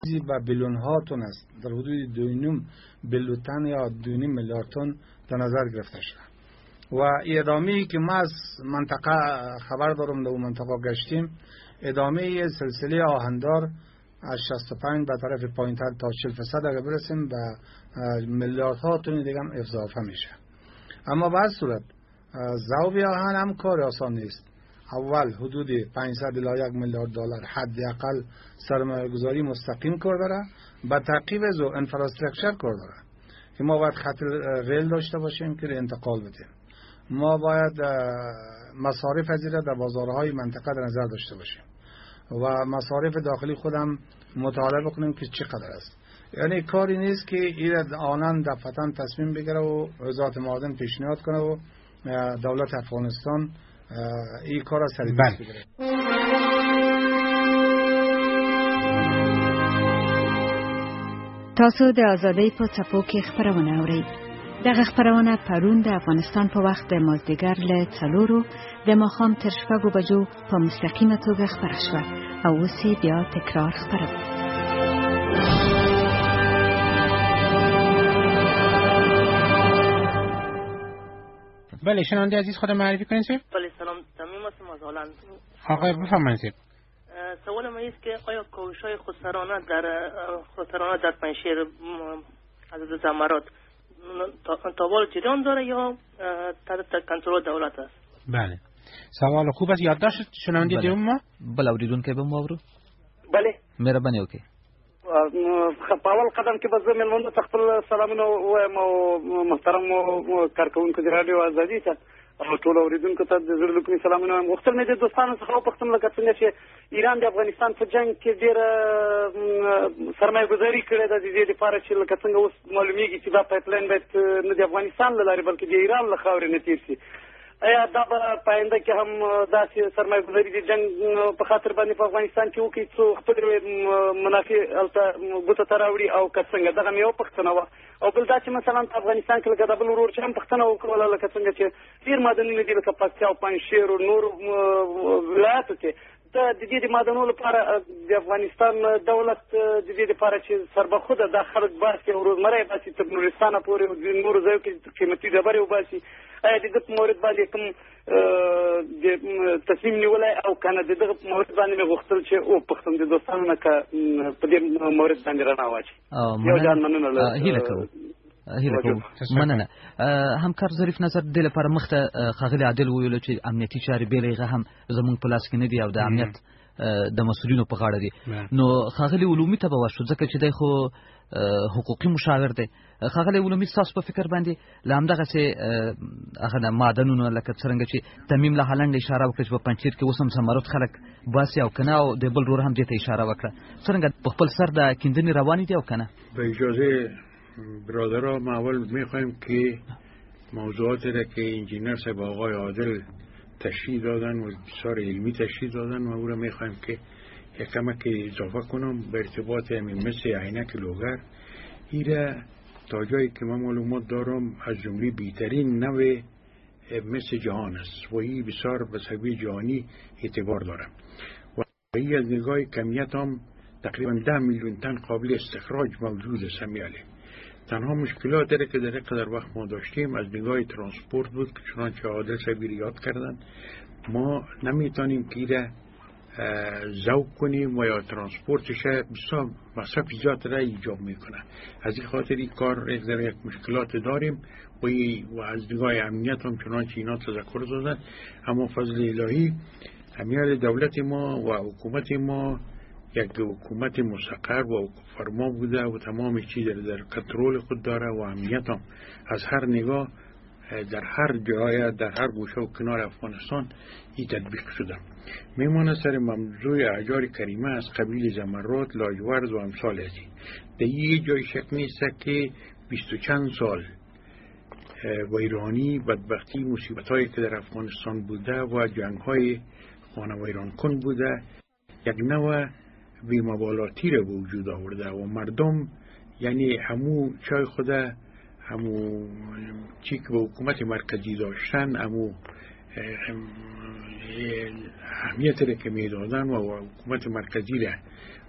به بیلیون ها تن است، در حدود 2.5 بیلیون تن یا 2.5 میلیارد تن در نظر گرفته شده. و ادامه‌ای که ما از منطقه خبر دارم، در منطقه گشتیم، ادامه سلسله آهندار از 65 به طرف پایین‌تر تا 40% اگه برسیم به میلیاردها تن دیگه هم اضافه میشه. اما به هر صورت ذوب آهن هم کار آسان نیست. اول حدود 500 الی 1 میلیارد دلار حداقل سرمایه گذاری مستقیم کار داره، با تعقیب از انفراستراکچر کار داره که ما باید خط ریل داشته باشیم که انتقال بدیم. ما باید مصارف ازیره در بازارهای منطقه در نظر داشته باشیم و مصارف داخلی خودم مطالعه بکنیم که چقدر است. یعنی کاری نیست که این آنان دفعتاً تصمیم بگیره و وزارت معادن پیشنهاد کنه و دولت افغانستان این کار را سریع بگیره. تاسو د ازادۍ په څپو کې خبرونه اورئ. دغه خبرونه پرون د افغانستان په وخت د مازدیګر له 4 د ماښام تر 6 بجو په مستقیمه توګه خبره شوه او اوس بیا تکرار خبره ده. بله شنونده عزیز خود معرفی کنید سید. بله سلام، تمیم هستم از هلند. آقای بفرمایید سید. سوال من است که آیا کوشش‌های خسرانه در پنجشیر عدد زمرات تاوال جریان داره یا تحت کنترل دولت است؟ بله سوال خوب است، یادداشت شنونده دیوم ما. بله اوریدونکو به مو اورو. بله مهرباني وکړئ. په اول قدم کې به زه مېلمنو ته خپل سلامونه وایم او محترم کارکوونکو د راډیو ازادي ته او ټول اوریدونکو ته د زړه له کومې سلامونه وایم. غوښتل مې د دوستانو څخه وپوښتم لکه څنګه چې ایران د افغانستان په جنګ کې ډېره سرمایه گذاري کړې ده د دې لپاره چې لکه څنګه اوس معلومیږي چې دا پایپلاین باید نه د افغانستان له لارې بلکې د ایران له خاورې نه تېر شي. آیا دا به په آینده کې هم داسې سرمایه گذاري د جنګ په خاطر باندې په افغانستان کې وکړي څو خپلې منافع هلته ګوته ته راوړي او که څنګه؟ دغه مې یوه پوښتنه وه. او بل دا چې مثلا په افغانستان کې لکه د بل ورور چې هم پوښتنه وکړله لکه څنګه چې ډېر معدنونه دي لکه پکتیا او پنجشیر او نورو ولایاتو کې د دې د معدنو لپاره د افغانستان دولت د دې لپاره چې سربخوده دا خلک باسي او روزمره یې باسي تر نورستانه پورې او د نورو ځایو کې قیمتي ډبرې وباسي. آیا د دې په مورد باندې کوم تصمیم نیولی او که نه د دغه په مورد باندې مې غوښتل چې وپوښتم د دوستانو نه که په دې مورد باندې رڼا واچوي. یو جان مننه هیله کوم. مننه. همکار ظریف نظر د لپاره مخته خاغلی عادل ویلو چې امنیتي چارې بیلغه هم زمونږ په لاس کې نه دي او د امنیت د مسؤلینو په غاړه دي. نو خاغلی علومي ته به وشو ځکه چې دی خو حقوقي مشاور دی. خاغلی علومي تاسو په فکر باندې لامدغه هغه معدنونو لکه څنګه چې تمیم له هلند اشاره وکړه چې په پنجشیر کې اوس هم زمرد خلک باسي او کنه او د بل رور هم دې ته اشاره وکړه. څنګه په خپل سر د کیندنې روانې دي او کنه؟ به اجازه برادرها ما اول میخوایم که موضوعاتی را که انجینر صاحب آقای عادل تشریح دادن و بسیار علمی تشریح دادن و او را میخوایم که یک کمک اضافه کنم به ارتباط همین مثل عینک لوگر. این تا جایی که من معلومات دارم از جمله بهترین نوع مثل جهان است و این بسیار به سبیل جهانی اعتبار داره و این از نگاه کمیت هم تقریبا 10 میلیون تن قابل استخراج موجود است. تنها مشکلات داره که در قدر وقت ما داشتیم از نگاه ترانسپورت بود که چنانچه عادل صاحبی یاد کردن ما نمیتونیم که ایره ذوب کنیم و یا ترانسپورتش بسیار مصرف زیاد را ایجاب میکنه. از این خاطر این کار یک مشکلات داریم و از نگاه امنیت هم چنانچه اینا تذکر دادن. اما فضل الهی امیال دولت ما و حکومت ما یک حکومت مستقر و فرما بوده و تمام چیز در کنترل خود داره و امنیت هم از هر نگاه در هر جای در هر گوشه و کنار افغانستان این تطبیق شده. میمانه سر موضوع احجار کریمه از قبیل زمرد، لاجورد و امثال ازی. در یه جای شک نیست که 20 و چند سال ویرانی بدبختی مصیبت هایی که در افغانستان بوده و جنگ های خانه ویران کن بوده یک نوع بی‌مبالاتی را به وجود آورده و مردم یعنی همو چای خوده همو چی که به حکومت مرکزی داشتن همو اهمیت را که میدادن و حکومت مرکزی را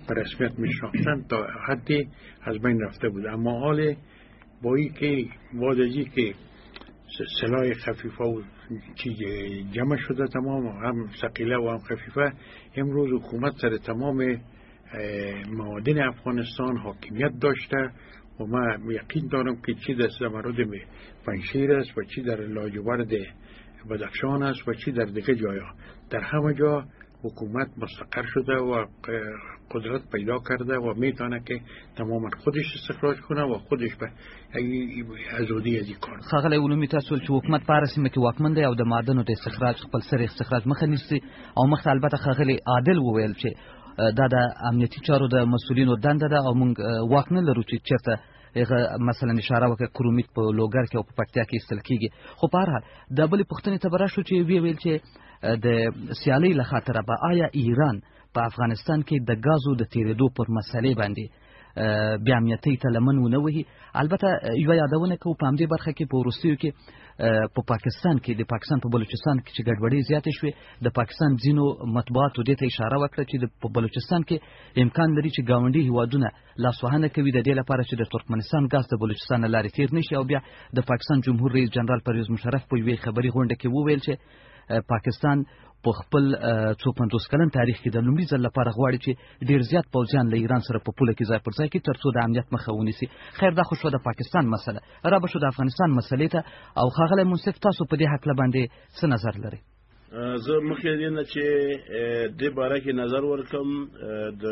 به رسمیت میشناختن تا حدی از بین رفته بود. اما حال با این که وادجی که سلاح خفیفه و چیز جمع شده تمام، هم ثقیله و هم خفیفه، امروز حکومت سر تمام معادن افغانستان حاکمیت داشته و من یقین دارم که چی در زمرد پنجشیر است و چی در لاجورد بدخشان است و چی در دیگه جایا، در همه جا حکومت مستقر شده و قدرت پیدا کرده و میتونه که تماما خودش استخراج کنه و خودش به ازودی از این کار. خاغلی علومي تاسو چې حکومت په رسمه کې واکمن دی او د معدنو د استخراج خپل سر استخراج مخه نیسي او مخ البته خاغلی عادل وویل چې دا د امنیتي چارو د مسولینو دنده ده او موږ واک نه لرو چې چیرته مثلا اشاره وکړه کرومیت په لوګر کې او په پکتیا کې استل کیږي. خو په هر حال د بلې پوښتنې ته به راشو چې ویل چې د سیالۍ له خاطره به آیا ایران په افغانستان کې د غازو د تیرېدو پر مسلې باندې بیا امنیتي ته لمن ونه وهي. البته یو یادونه کوو په همدې برخه کې په وروستیو کې په پاکستان کې د پاکستان په بلوچستان کې چې ګډوډۍ زیاتې شوې، د پاکستان ځینو مطبوعاتو دې ته اشاره وکړه چې په بلوچستان کې امکان لري چې ګاونډي هیوادونه لاسوهنه کوي د دې لپاره چې د ترکمنستان غاز د بلوچستان لارې تیر نشي. او بیا د پاکستان جمهور رئیس جنرال پرویز مشرف په یوې خبري غونډه کې وویل چې پاکستان په خپل 52 کلن تاریخ کې د لومړي ځل لپاره غواړي چې ډیر زیات پوځیان له ایران سره په پوله کې ځای پر ځای کړي ترڅو د امنیت مخه ونیسي. خیر دا خو شو د پاکستان مسله، را به شو د افغانستان مسلې ته. او ښاغلی منصف تاسو په دې هکله باندې څه نظر لرئ؟ زه مخکې دې نه چې دې باره کې نظر ورکم د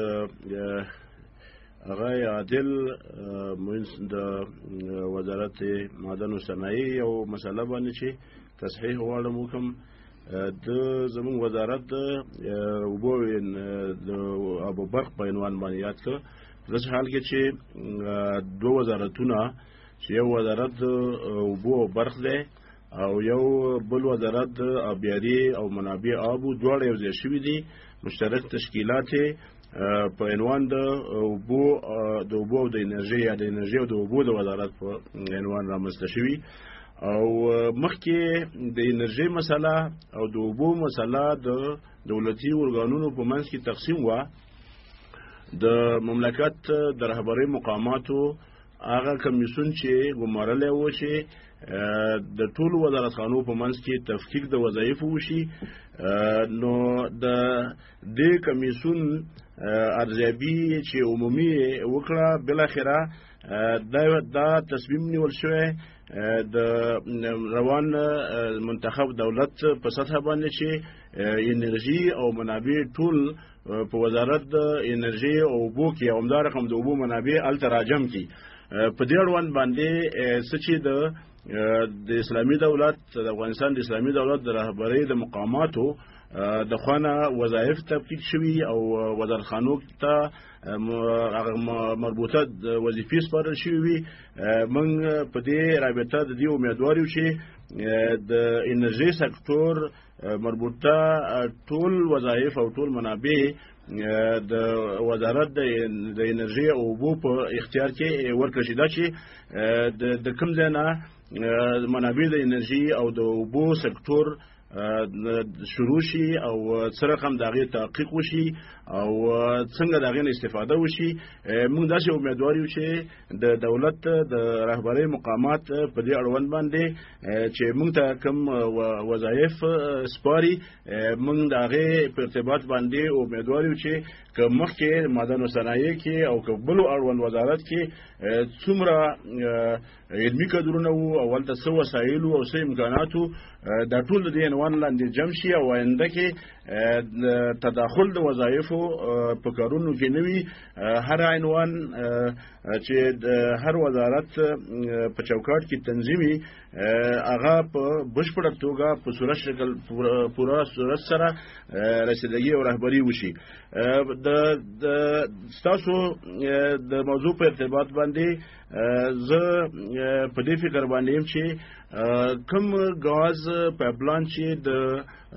هغه عادل د وزارت معدن و صنایع یو مسله باندې چې تصحیح غواړم وکم. د زمون وزارت د اوبو د ابو برق په عنوان باندې یاد کړ. په داسې حال کې چې دوه وزارتونه چې یو وزارت د اوبو او برق دی او یو بل وزارت د آبیاري او منابع آب دواړه یو ځای شوي دي. مشترک تشکیلات په عنوان د اوبو او د انرژي یا د انرژي او د اوبو د وزارت په عنوان رامنځته شوي. او مخکې د انرژي مسله او د اوبو مسله د دولتي ارګانونو په منځ کې تقسیم و. د مملکت د رهبرۍ مقاماتو هغه کمیسیون چې ګمارلی و چې د ټولو وزارتخانو په منځ کې تفکیک د وظایفو وشي، نو د دې کمیسیون ارزیابي چې عمومي وکړه بالاخره دا تصمیم نیول شوی د روان منتخب دولت په سطح باندې چې انرژي او منابع ټول په وزارت د انرژي او اوبو کې همدا رقم د اوبو منابع الته راجم کی. په دې اړوند باندې څه چې د اسلامي دولت د افغانستان د اسلامي دولت د رهبرۍ د مقاماتو د خوانه وظایف تفکیک شوي او وزارتخانو ته مربوطه وظیفې سپارل شوي وي. موږ په دې رابطه د دې امیدوار یو چې د انرژي سکتور مربوطه ټول وظایف او ټول منابع د وزارت د انرژي او اوبو په اختیار کې ورکړل شي. دا چې د کوم ځای نه منابع د انرژي او د اوبو سکتور شروع شي او څه رقم د هغې تحقیق وشي او څنګه د هغې نه استفاده وشي. موږ داسې امیدوار یو چې د دولت د رهبرۍ مقامات په دې اړوند باندې چې موږ ته کوم وظایف سپاري موږ د هغې په ارتباط باندې امیدوار یو چې که مخکې معدن و صنایع کې او که بلو اړوند وزارت کې څومره علمي کدرونه وو او هلته څه وسایل او څه امکانات وو دا ټول د دې عنوان لاندې جمع شي او آینده کې تداخل د وظایفو په کارونو کې نه وي. هر عنوان چې د هر وزارت په چوکاټ کې تنظیمي هغه په بشپړه توګه په پوره صورت سره رسیدګي او رهبري وشي. د ستاسو د موضوع په ارتباط باندې زه په دې فکر باندې یم چې کوم غاز پایپلاین چې د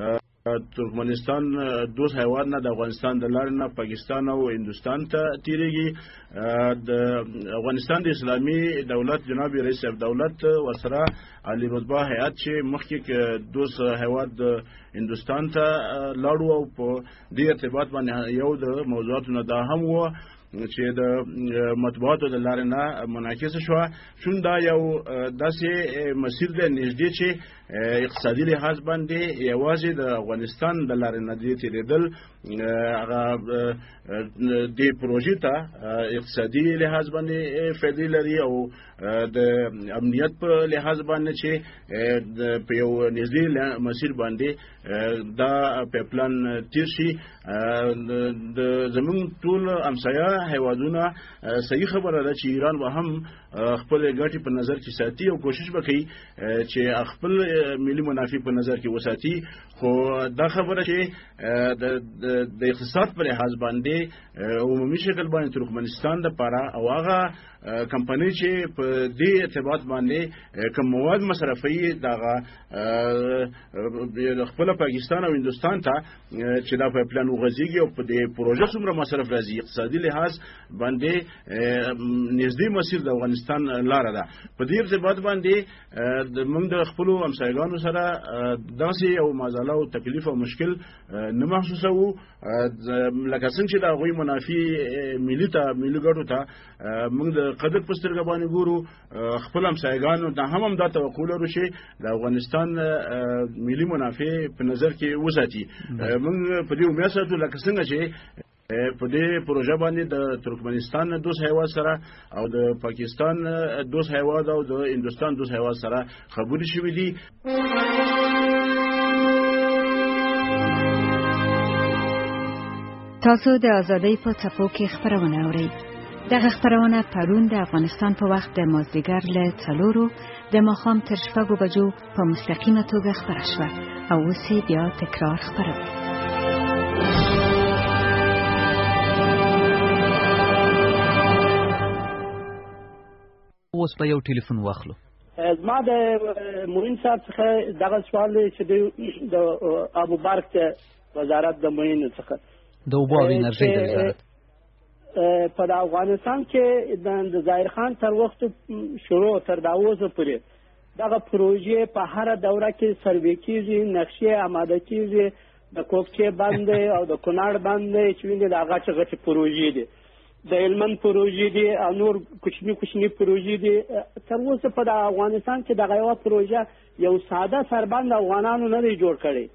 ترکمنستان دوست هیواد نه د افغانستان د لارې نه پاکستان او هندوستان ته تیریږي. د افغانستان د اسلامي دولت جناب رئیس دولت ورسره علي رتبه هیئت چې مخکې دوست هیواد د هندوستان ته لاړو او په دې ارتباط باندې یو د موضوعاتو نه دا هم و چې د مطبوعاتو د لارې نه منعکس شون دا یو داسې مسیر دی نږدې چې اقتصادي لحاظ باندې یوازې د افغانستان د لارې نه دی تیریدل هغه د پروژې ته اقتصادي لحاظ باندې فائدې لري او د امنیت په لحاظ باندې چې په یو نږدې مسیر باندې دا پیپلان تیر شي. د زمون ټول همسایه هیوادونه صحیح خبره ده چې ایران به هم خپل ګټې په نظر کې ساتي او کوشش وکړي چې خپل ملي منافع په نظر کې وساتي. خو دا خبره چې د اقتصاد پر لحاظ باندې عمومي شکل باندې ترکمنستان د پاره او هغه کمپنی چې په دې ارتباط باندې کوم مواد مصرفي دغه خپل پاکستان او هندوستان ته چې دا په پلان وغځيږي او په دې پروژه څومره مصرف راځي اقتصادي لحاظ باندې نږدې مسیر د افغانستان لار ده. په دې ارتباط باندې موږ د خپل همسایګانو سره داسې یو مازاله او تکلیف او مشکل نه محسوسو لکه څنګه چې دا غوي منافع ملي ګټو ته موږ د قدر په سترګه باندې ګورو. خپل همسایګانو ته هم دا توقع لرو چې د افغانستان ملي منافع په نظر کې وساتي. موږ په دې امید ساتو لکه څنګه چې په دې پروژه باندې د ترکمنستان دوست هیواد سره او د پاکستان دوست هیواد او د هندوستان دوست هیواد سره خبرې شوې دي. تاسو د ازادۍ په څپو کې خبرونه اورئ. دغه خبرونه پرون د افغانستان په وخت د مازدیګر له 4 د ماښام تر 6 بجو په مستقیمه توګه خبره شوه او اوس بیا تکرار خبروي. اوس په یو ټلیفون واخلو. زما د موین صاحب څخه دغه سوال چې د ابو برق وزارت د موین څخه د اوبو او انرژي د وزارت په افغانستان کې د ظاهر خان تر وخت شروع تر دا اوسه پورې دغه پروژې په هر دوره کې سروې کیږي، نقشې آماده کیږي، د کوکچې باندې او د کونړ باندې چې ویني د هغه غټ پروژې دي، د هلمند پروژې دي او نور کوچني پروژې دي. تر اوسه په افغانستان کې دغه یو پروژه یو ساده سربند افغانانو نه دی جوړ کړی.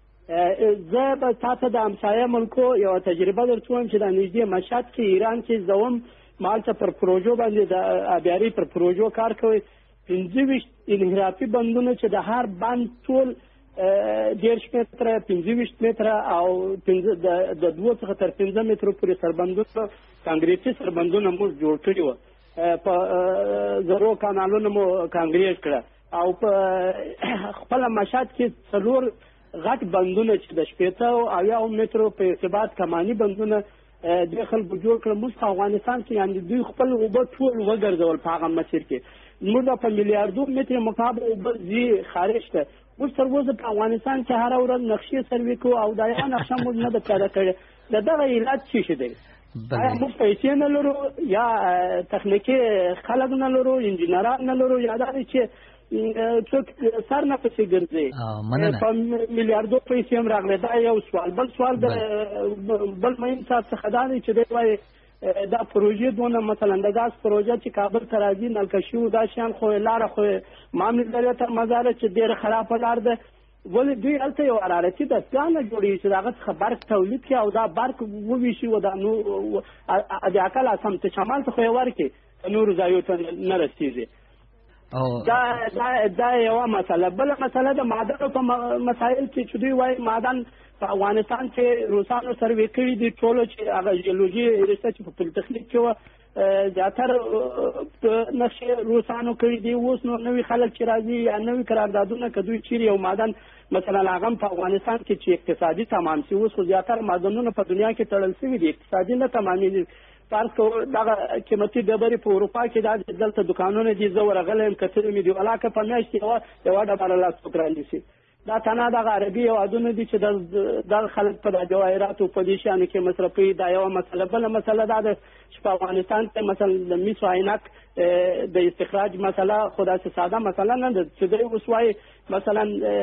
زه به تاسو د همسایه ملکو یو تجربه درڅوم چې د نږدې مشهد کې ایران کې زوم مالته پر پروژو باندې د ابياري پر پروژو کار کوي. 25 انحرافي بندونه چې د هر بند ټول 10 متره 25 متره او د 2 څخه تر 15 مترو پورې سربندونه کانکریټي سربندونه موږ جوړ کړي وو. په زرو کانالونو مو کانکریټ کړه او په خپل مشهد کې څلور غټ بندونه چې د 15 مترو په ارتباط کمانی بندونه د خلکو جوړ کړل. موږ په افغانستان کې یعنی دوی خپل اوبه ټول وګرځول په هغه مسیر کې. موږ په میلیارډو متر مکعب اوبه زی خارج ته موږ تر اوسه په افغانستان کې هر ورځ نقشې سروې کوو او دا یو نقشه موږ نه ده پیدا کړې. دغه علت څه دی؟ موږ پیسې نه لرو یا تخنیکي خلک نه لرو، انجینران نه لرو، یا دا چې څوک سر نه پسې ګرځي په میلیارډو پیسې هم راغلي. دا یو سوال. بل سوال بل مهم څه خدای چې دی وایي دا پروژې دونه مثلا د غاز پروژه چې کابل ته راځي نلکشي دا شان خو لاره خو معاملې لري تر مزار چې ډېر خراب لار ده. ولې دوی هلته یو حرارتي دستګاه نه جوړوي چې دغه څخه برق تولید کړي او دا برق وویشي و دا نو د عقل اسم ته شمال ته خو یې ورکړي نورو ځایو ته نه رسېږي. دا یوه مسله. بله مسله د معدنو په مسایل کې چې دوی وایي معدن په افغانستان کې روسانو سروې کړي دي ټولو چې هغه جیولوژي ریسرچ په پولیټیکنیک کې وه زیاتره نقشې روسانو کړي دي. اوس نو نوي خلک چې راځي یا نوي قراردادونه که دوی چیرې یو معدن مثلا هغه په افغانستان کې چې اقتصادي تمام شي. اوس خو زیاتره معدنونه په دنیا کې تړل شوي دي، اقتصادي نه تمامېږي. فرض کړو دغه قیمتي ډبرې په اروپا کې دا دلته دکانونه دي، زه ورغلی یم کتلې مې دي ولاکه په میاشت کې یوه ډبره لاس څوک رانیسي. دا تنها دغه عربي هېوادونه دي چې دغه خلک په د جواهراتو په دې شیانو کې مصرفوي. دا یوه مسله. بله مسله دا ده چې په افغانستان کې مثلا د مسو عینک د استخراج مسله خو داسې ساده مسله نه ده چې دوی اوس وایي مثلا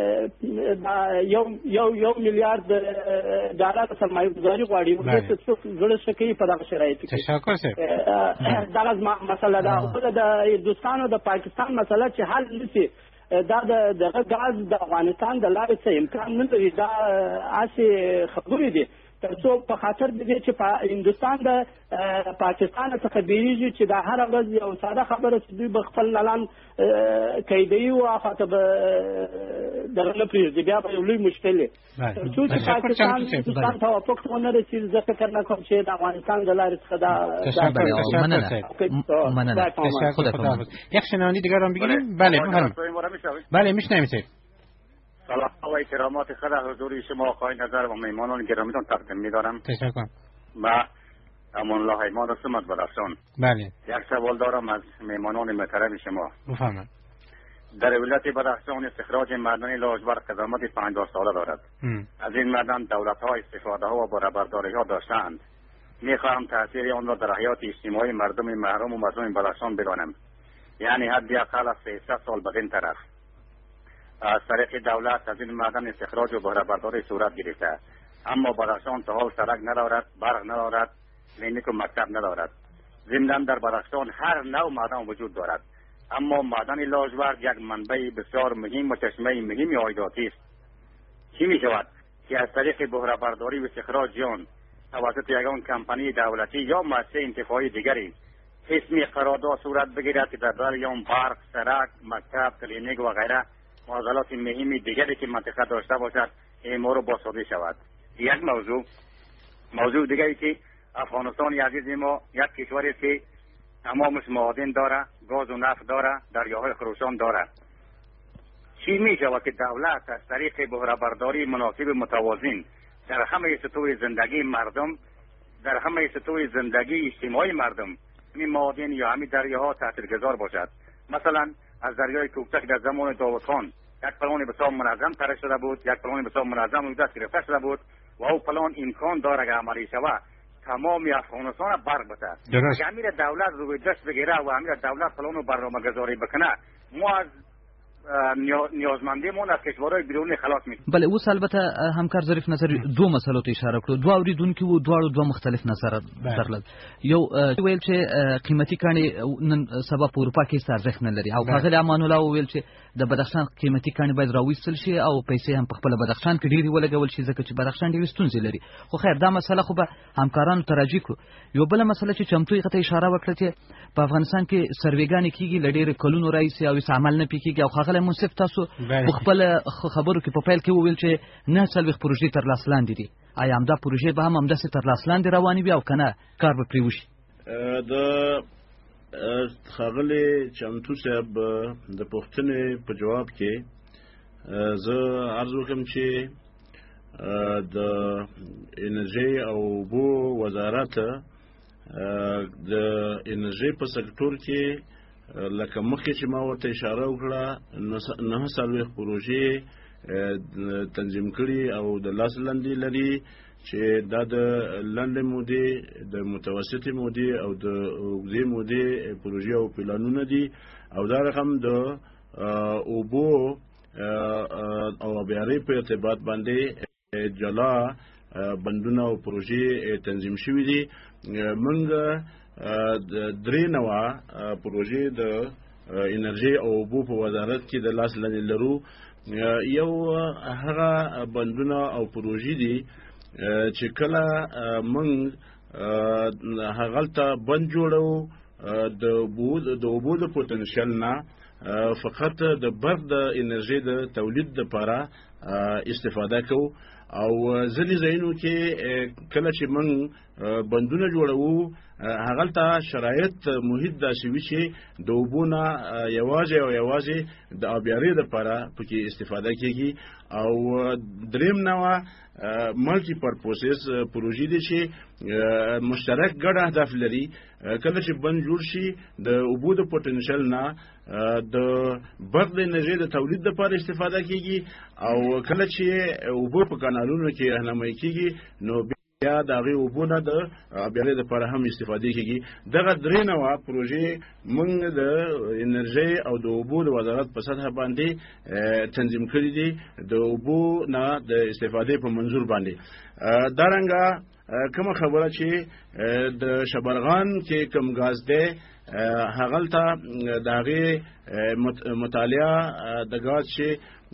یو میلیارد ډالر سرمایه ګزاري غواړي. ورته څوک زړه ښه کوي په دغه شرایطو کې. دغه مسله ده. بله د هندوستان او د پاکستان مسله چې حل نشي، دا دغه غاز د افغانستان د لارې څه امکان نه لري. دا هسې خبرې دي تر څو په خاطر د دې چې هندوستان د پاکستان څخه بیریږي چې دا هره ورځ یو ساده خبره چې دوی به خپل لالان قیدوي او هغه به دغه نه پرېږدي، بیا به یو لوی مشکل وي. تر څو چې پاکستان هندوستان توافق ونه رسېږي، زه فکر نه کوم چې د افغانستان د لارې څخه یک شنونده دیگر هم بگیریم. بله میشنویم سید. سلام و احترامات خدا حضور شما خواهی نظر و میمانان گرامیتان تقدیم می‌دارم. تشکر. و امان الله ایمان و سمت بدخشان. بله. یک سوال دارم از میمانان محترم شما. بفرمایید. در ولایت بدخشان استخراج معدن لاجورد قدامت 50 ساله دارد. از این معدن دولت‌ها استفاده ها و باربرداری‌ها داشتند. می‌خواهم تاثیر آن را در حیات اجتماعی مردم محروم و مظلوم بدخشان بدانم. یعنی حداقل از 300 سال بدین طرف از طریق دولت از این معدن استخراج و بهره‌برداری صورت گرفته، اما بدخشان تا حال سړک ندارد، برق ندارد، کلینیک و مکتب ندارد. ضمناً در بدخشان هر نوع معدن وجود دارد، اما معدن لاجورد یک منبع بسیار مهم و چشمه مهم عایداتی است. چی می شود که از طریق بهره‌برداری و استخراج آن توسط یگان کمپانی دولتی یا مؤسسه انتفاعی دیگری حسمی قرارداد صورت بگیرد که در برای آن برق، سړک، مکتب، کلینیک و غیره معضلات مهمی دیگری که منطقه داشته باشد اعمار و بازسازی شود. یک موضوع دیگری که افغانستان عزیز ما یک کشوری است که تمامش معادن داره، گاز و نفت داره، دریاهای خروشان داره. چی می شود که دولت از طریق بهره‌برداری مناسب متوازن در همه سطوح زندگی مردم، در همه سطوح زندگی اجتماعی مردم این معادن یا همین دریاها تاثیرگذار باشد. مثلا از دریای کوکتک در زمان داوود خان یک پلان بسیار منظم طرح شده بود، یک پلان بسیار منظم دست گرفته شده بود و او پلان امکان داره که عملی شود تمام افغانستان برق بده. اگر امیر دولت روی دست بگیره و امیر دولت پلان رو برنامه‌گذاری بکنه، ما از نیازمندیمون از کشورهای بیرونی خلاص میشیم. بله، اوس البته همکار ظریف نظری دو مسلو ته اشاره کړو. دوه اوریدونکو و دواړو دوه مختلف نظر درلود. یو ویل چې قیمتي کاني نن سبا په اروپا کې ارزښت نه لري، او هغه امان الله ویل چې د بدخشان قیمتي کاني باید راوېستل شي او پیسې هم په خپل بدخشان کې ډېری ولګول شي ځکه چې بدخشان ډېر ستونزې لري. خو خیر دا مسله خو به همکارانو تراجع کړو. یو بل مسله چې چمتو یې ته اشاره وکړه چې په افغانستان کې سروېګانې کیږي لډېر کلونو راځي او عمل نه پکېږي، او هغه منصف تاسو خپل خبرو کې په پیل کې وویل چې نه څلوېښت پروژې تر لاس لاندې دي. آیا همدا پروژې به هم همداسې تر لاس لاندې روانې وي او که نه کار به پرې وشي؟ د ښاغلي چمتو صاحب د پوښتنې په جواب کې زه عرض وکړم چې د انرژۍ او اوبو وزارت د انرژۍ په سکتور کې لکه مخکې چې ما ورته اشاره وکړه 9 پروژې تنظیم کړي او د لاس لاندې لري چې دا د لنډې مودې، د متوسطې مودې او د اوږدې مودې پروژې او پلانونه دي، او دا رقم د اوبو او آبیارۍ په ارتباط باندې جلا بندونه او پروژې تنظیم شوي دي. موږ درې نوع پروژې د انرژۍ او اوبو په وزارت کې د لاس لاندې لرو. یو هغه بندونه او پروژې دي چې کله موږ هغلته بند جوړو د اوبو د پوتنشل نه فقط د برق د انرژۍ د تولید لپاره استفاده کوو، او ځینې ځایونو کې کله چې موږ بندونه جوړو هغه ته شرایط محیط داسې وي چې د اوبو نه یوازې د آبیارۍ لپاره پکې استفاده کیږي او دریم نوع ملټي پرپوزز پروژې دي چې مشترک ګډ اهداف لري. کله چې بند جوړ شي د اوبو د پوتنشل نه د برق د انرژي د تولید لپاره استفاده کیږي او کله چې اوبو په کانالونو کې راهنمایي کیږي نو یا د هغې اوبو نه د آبیارۍ لپاره هم استفاده کیږي. دغه درې نوع پروژې موږ د انرژۍ او د اوبو د وزارت په سطح باندې تنظیم کړي دي د اوبو نه د استفادې په منظور باندې. دارنګه کومه خبره چې د شبرغان کې کم غاز دی هغلته د هغې مطالعه د غاز چې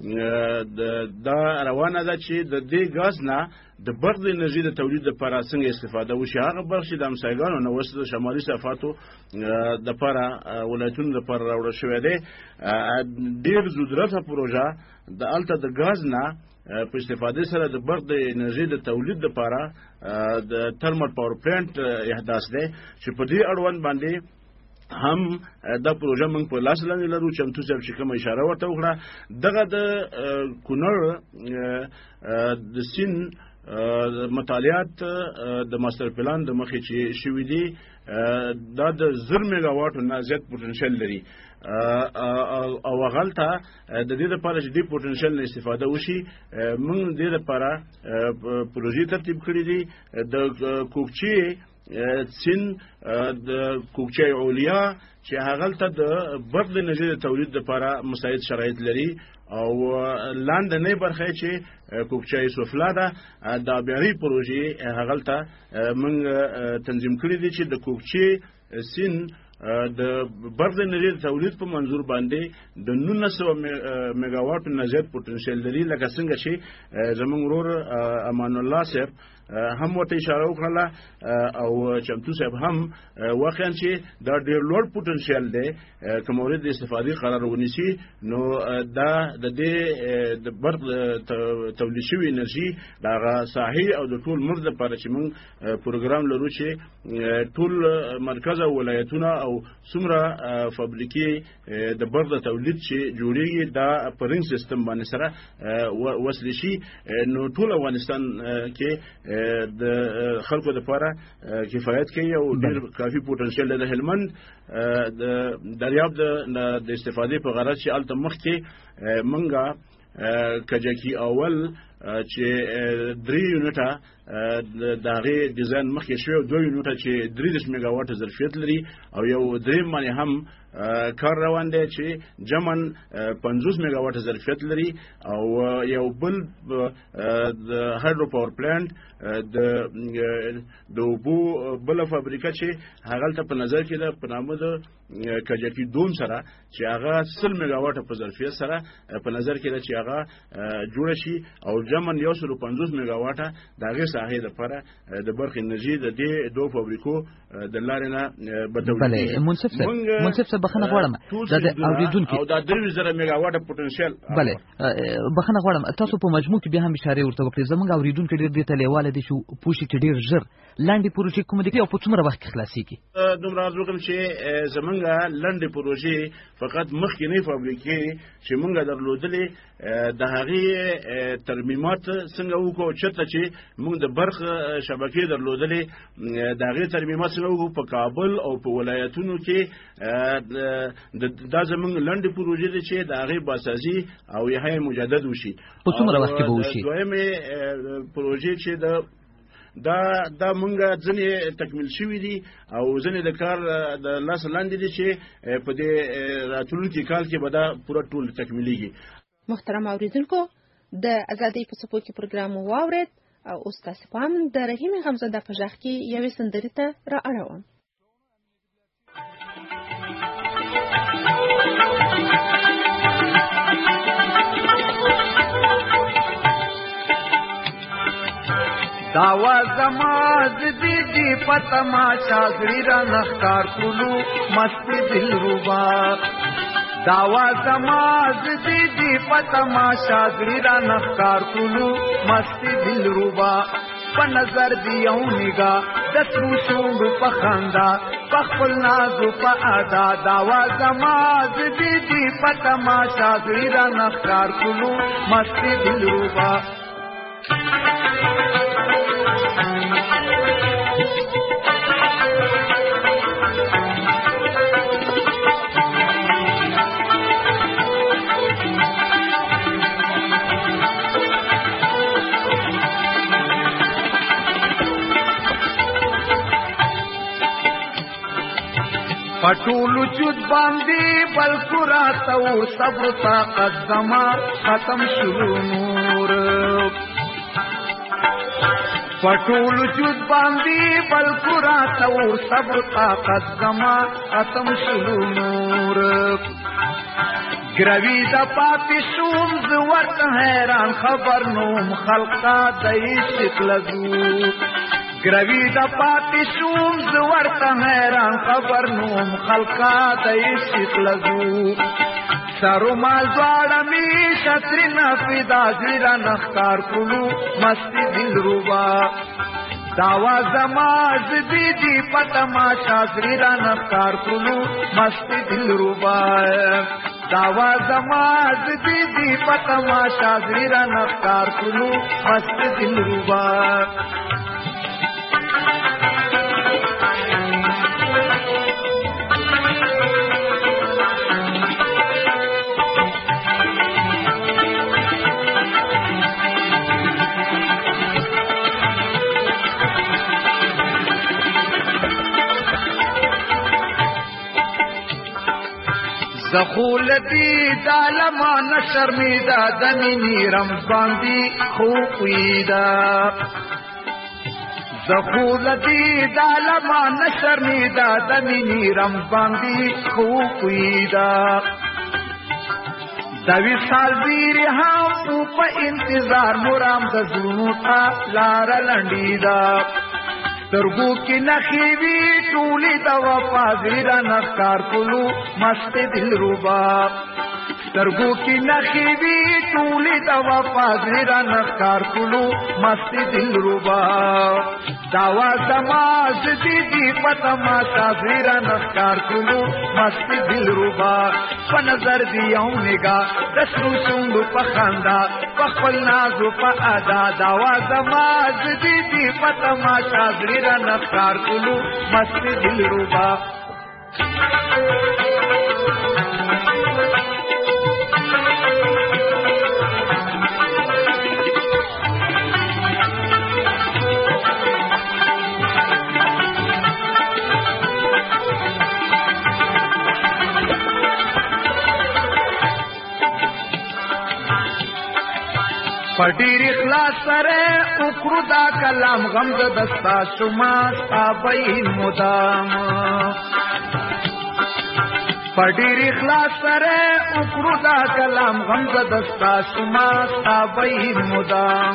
دا روانه ده چې د دې غاز نه د برق د انرژي د تولید لپاره څنګه استفاده وشي. هغه برق چې د همسایګانو نه وسه د شمالي صفاتو لپاره ولایتونو لپاره راوړل شوی دی. ډېر زودرسه پروژه د هلته د غاز نه په استفاده سره د برق د انرژي د تولید لپاره د ترمل پاور پلانټ احداث دی چې په دې اړوند باندې هم دا پروژه موږ په لاس لاندې لرو. چمتو صاحب چې کومه اشاره ورته وکړه دغه د کونړ د سین مطالعات د ماستر پلان د مخې چې شوي دي دا د 1000 میگا واټو نه زیات پوتنشل لري او هغلته د دې لپاره چې دې پوتنشل نه استفاده وشي موږ دې لپاره پروژې ترتیب کړې دي. د کوکچې سین د کوکچې علیا چې هغلته د برق د انرژي د تولید لپاره مساعد شرایط لري او لاندنۍ برخه چې کوکچې سفلا ده د آبیارۍ پروژې هغلته موږ تنظیم کړي دي چې د کوکچې سین د برق د انرژي تولید په منظور باندې د 1900 میگا واټ نه زیات پوتنشل لري. لکه څنګه چې زموږ ورور امان الله صاحب هم ورته اشاره وکړه او چمتو صاحب هم واقعا چې دا ډېر لوړ پوتنشل دی که مورد استفادې قرار ونیسي نو دا د دې د برق تولید شوي انرژي د هغه ساحې او د ټول ملک لپاره چې موږ پروګرام لرو چې ټول مرکز او ولایتونه او څومره فابریکې د برق د تولید چې جوړېږي دا په رینګ سیستم باندې سره وصل شي نو ټول افغانستان کې د خلکو لپاره کفایت کوي او ډېر کافي پوتنشل د هلمند د دریاب د استفادې په غرض چې هلته مخکې منګه کجکي اول چې 3 یونټه د هغې ډیزاین مخکې شوی او 2 یونټه چې 30 میگا واټ ظرفیت لري او یو دریم باندې هم کار روان دی چې جمن 50 میگا واټ ظرفیت لري او یو بل د هایدرو پاور پلانټ د اوبو بله فابریکه چې هغلته په نظر کې ده په نامه د کجکي دوم سره چې هغه 100 میگا واټ په ظرفیت سره په نظر کې ده چې هغه جوړه شي او جمن 150 میگا واټه د هغې ساحې لپاره د برق انرژي د دې دوه فابریکو د لارې نه بدلول. بله منصف صاحب بخښنه غواړم د اوریدونکو او دا 3000 میگا واټ پوتنشل. بله بخښنه غواړم تاسو په مجموع کې بیا هم اشاره ورته وکړئ. زموږ اوریدونکو ډېر دې ته لیواله دي چې پوښي چې ډېر ژر لاندې پروژې کومه دي او په څومره وخت کې خلاصېږي. دومره عرض وکړم چې زموږ لاندې پروژې فقط مخکینی فابریکې چې موږ درلودلې د هغې ترمیمات څنګه وکړو چېرته چې موږ د برق شبکې درلودلې د هغې ترمیمات څنګه وکړو په کابل او په ولایتونو کې دا زموږ لنډې پروژې دي چې د هغې باسازي او یې مجدد وشي. په څومره وخت کې به وشي؟ دویمې پروژې چې دا مونږه ځنې تکمیل شوي دي او ځنې د کار د لاس لاندې دي چې په دې راتلونکي کال کې به دا پوره ټول تکمیلیږي. محترم اوریدونکو د ازادۍ په څپو کې پروګرام واورید او اوس تاسو پام د رحیم غمزاده په ژغ کې یوې سندرې ته را اړوم. داوا زماز دی پتما چاگری را نخکار کلو مست دل روبا. داوا زماز دی پتما چاگری را نخکار کلو مست دل روبا. په نظر دی یو نگاه د سرو شونډو په خندا په خپل نازو په ادا داوا زما زدي دي په تماشا زړه را نخکار کولو مستی دلربا پټول وجود باندې بلکو راتو صبر طاقت زما ختم شلو نور پټول وجود باندې بلکو راتو صبر طاقت زما ختم شلو نور گروی دا پاتی شوم زورت حیران خبر نوم خلقا دای شکل زو گروی دا پاتی شوم زورت حیران خبر نوم خلقا دای شکل زو سارو مال زواړه می شتری نفیدا زیرا نختار کولو مستی دل روبا داوا زما زدی دی پتما شازری را نختار کولو مستی دل روبا داوا زما زدی دی پتما شازری را نختار کولو مستی دل روبا زخولتی دالما نشرمیدا دمینی رمضاندی خوبیدا زخولتی دالما نشرمیدا دمینی رمضاندی خوبیدا دوی سال دیری هم پا انتظار مرام دزونو تا لارا لنڈیدا ترگو کی نخیوی ٹولی دا وفا زیرا نختار کلو مست دل روبا ترگو کی نخیوی ٹولی دا وفا زیرا نختار کلو مست دل روبا داوا زماز دی دی پتما زیرا نختار کلو مست دل روبا پنظر دی یو نگاہ دسرو شونڈو پخاندا پخپل نازو پا ادا داوا زماز دی دی پتما زیرا نختار کلو مست دل روبا پډیر اخلاص سره وکړو دا کلام غم دستا شما تابعین مدام پډیر اخلاص سره وکړو دا کلام غم دستا شما تابعین مدام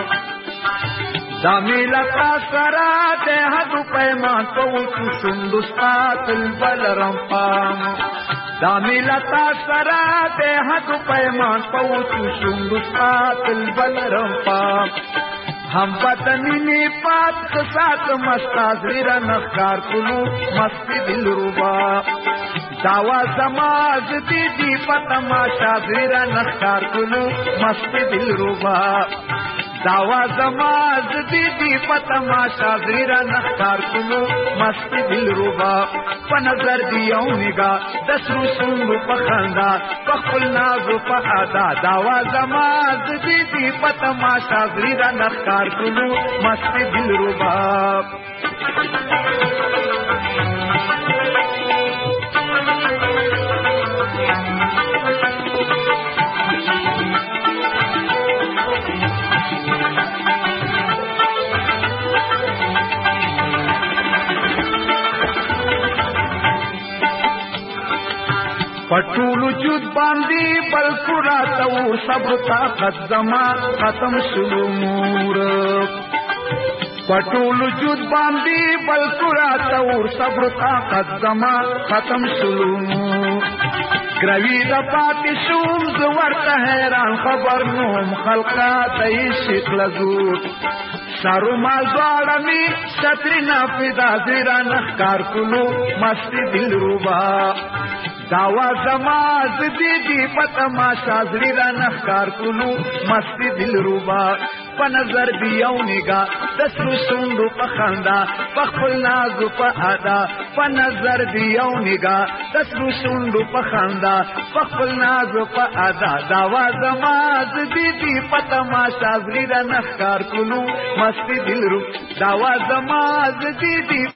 دامیلا کا سرا ته حد پیمان تو شندستا تل بلرم پام دامیلا تا سرا ته حد پیمان تو شندستا تل بلرم پام هم بدنی پات سات مستا زیرا نخکار کلو مستی دل روبا داوا زماز دی دی پتما شازیرا نخکار کلو مستی دل روبا داوا زماز دی دی پتما شازیرا نخکار کلو مستی دل روبا پنظر دی یو نگاہ دسرو شونڈو پخندا پخپل نازو پخادا داوا زماز دی دی پتما شازیرا نخکار کلو مستی دل روبا پټول وجود باندې بلکو راتو صبر طاقت زما ختم شلو نور پټول وجود باندې بلکو راتو صبر طاقت زما ختم شلو نور گروی دا پاتی شوم زورت حیران خبر نوم خلقا دای شکل زور سارو مال دواړه می ستري نافذا زیرا نخکار کلو مستی دل روبا داوا زماز دی پتا ما شازری را نخکار کلو مستی دل روبا په نظر دیو نگاه دسرو سوندو په خندا په خپل نازو په ادا په نظر دیو نگاه دسرو سوندو په خندا په خپل نازو په ادا داوا زماز دی پتا ما شازری را نخکار کلو مستی دل روبا داوا زماز دی